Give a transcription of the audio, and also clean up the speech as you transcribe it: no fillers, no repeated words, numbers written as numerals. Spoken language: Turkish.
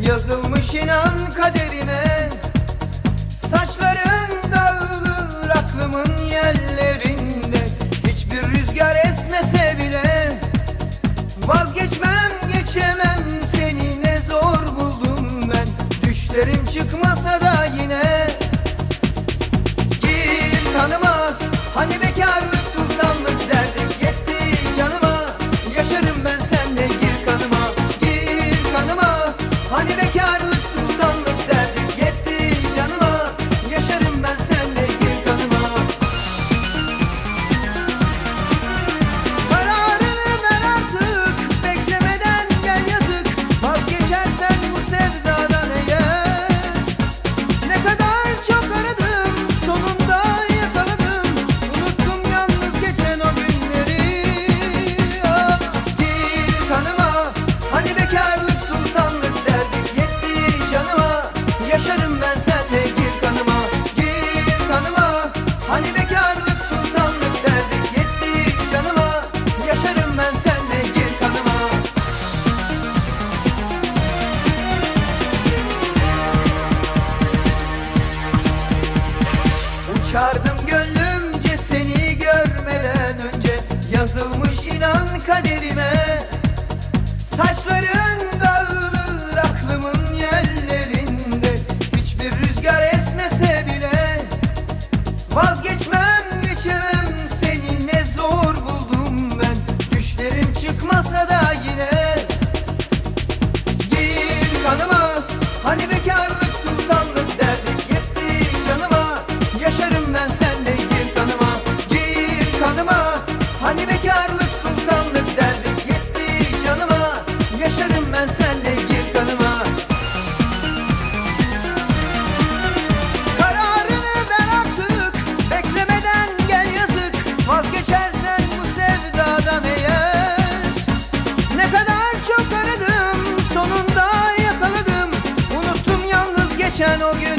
Yazılmış inan kaderime. Saçların dağılır aklımın yerlerinde. Hiçbir rüzgar esmese bile vazgeçmem, geçemem seni, ne zor buldum ben. Düşlerim çıkmasa da yine gir kanıma. Hani bekarlık sultanlık derdik yetti canıma. Yaşarım ben senle, gir kanıma, gir kanıma. Hani bekarlık sultanlık derdik yetti canıma. Yaşarım ben senle, gir kanıma. Kararını ver artık, beklemeden gel yazık. Vazgeçersen bu sevdadan eğer. Ne kadar çok aradım, sonunda yakaladım. Unuttum yalnız geçen o günleri. Ah, gir kanıma. Hani bekarlık sultanlık derdik yetti canıma. Yaşarım ben senle, gir kanıma, gir kanıma. Hani bekarlık sultanlık derdik yetti canıma. Yaşarım ben senle, gir kanıma. Uçardım gönlümce seni görmeden önce. Yazılmış inan kaderime. Saçların dağılır aklımın yerlerinde. Hiçbir rüzgar esmese bile vazgeçmem, geçemem seni, ne zor buldum ben. Düşlerim çıkmasa da yine gir kanıma. Hani bekarlık sultanlık derdik yetti canıma. Yaşarım ben senle, gir kanıma, gir kanıma. Hani bekarlık sultanlık derdik yetti canıma. Yaşarım ben senle, gir kanıma. Kararını ver artık, beklemeden gel yazık. Vazgeçersen bu sevdadan eğer. Ne kadar çok aradım, sonunda yakaladım. Unuttum yalnız geçen o gün.